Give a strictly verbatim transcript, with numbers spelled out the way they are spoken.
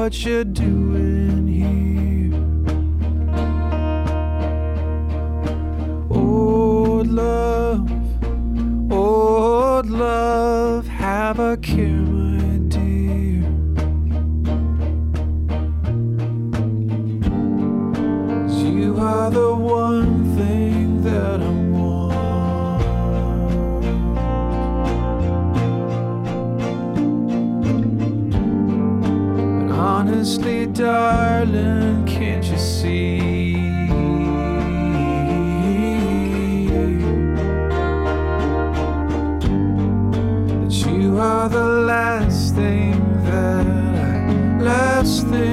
what you're doing here. Old love, old love, have a care, my dear. 'Cause you are the one thing that I want. But honestly, darling, can't you see that you are the last thing that I, last thing